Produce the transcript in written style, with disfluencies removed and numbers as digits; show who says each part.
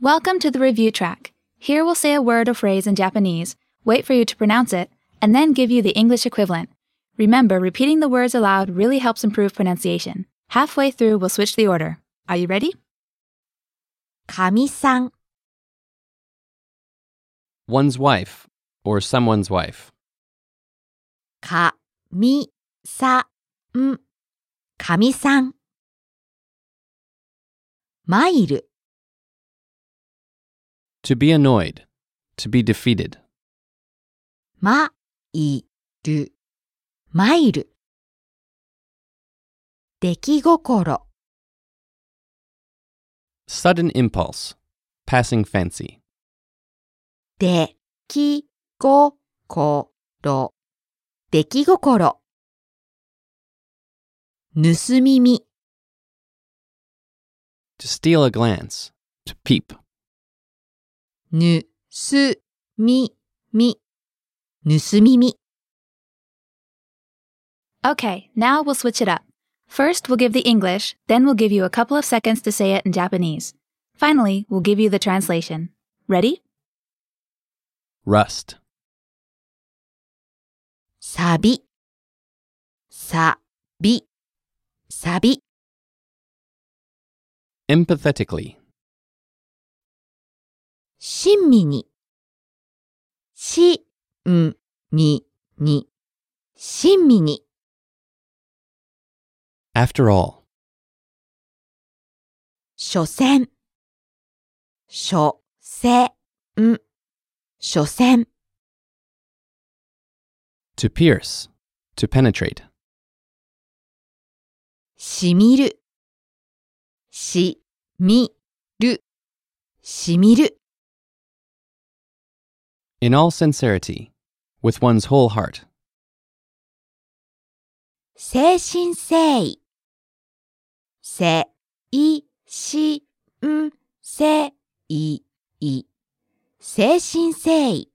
Speaker 1: Welcome to the review track. Here we'll say a word or phrase in Japanese, wait for you to pronounce it, and then give you the English equivalent. Remember, repeating the words aloud really helps improve pronunciation. Halfway through, we'll switch the order. Are you ready?
Speaker 2: かみさん
Speaker 3: One's wife, or someone's wife.
Speaker 2: かみさんかみさんマイル
Speaker 3: To be annoyed, to be defeated.
Speaker 2: マイルマイル出来心
Speaker 3: Sudden impulse, passing fancy.
Speaker 2: 出来心出来心盗み見
Speaker 3: To steal a glance, to peep.
Speaker 2: 盗み見盗み見
Speaker 1: Okay, now we'll switch it up. First, we'll give the English, then we'll give you a couple of seconds to say it in Japanese. Finally, we'll give you the translation. Ready?
Speaker 3: Rust.
Speaker 2: サビサビサビ
Speaker 3: Empathetically.
Speaker 2: 親身にしんみに親身に
Speaker 3: After all.
Speaker 2: 所詮所詮所詮
Speaker 3: To pierce, to penetrate.
Speaker 2: しみるしみるしみる
Speaker 3: In all sincerity, with one's whole heart.
Speaker 2: 誠心誠意誠心誠意誠心誠意